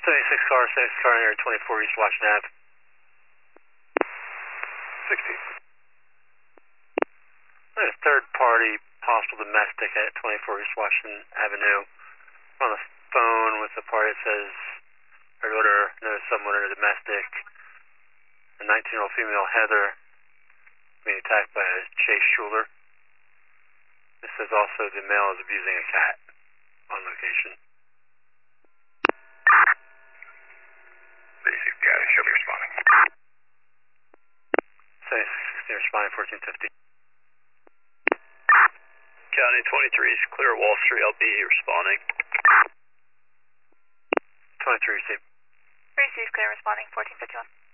76 car near 24 East Washington Ave. 60. There's a third party, possible domestic at 24 East Washington Avenue. I'm on the phone with the party that says, third order, notice someone in a domestic. A 19-year-old female, Heather, being attacked by a Chase Schuler. This says also the male is abusing a cat on location. Basic data, show me responding. 7616 responding 1450. County 23 is clear Wall Street, LB responding. 23 received. Receive clear responding 1451.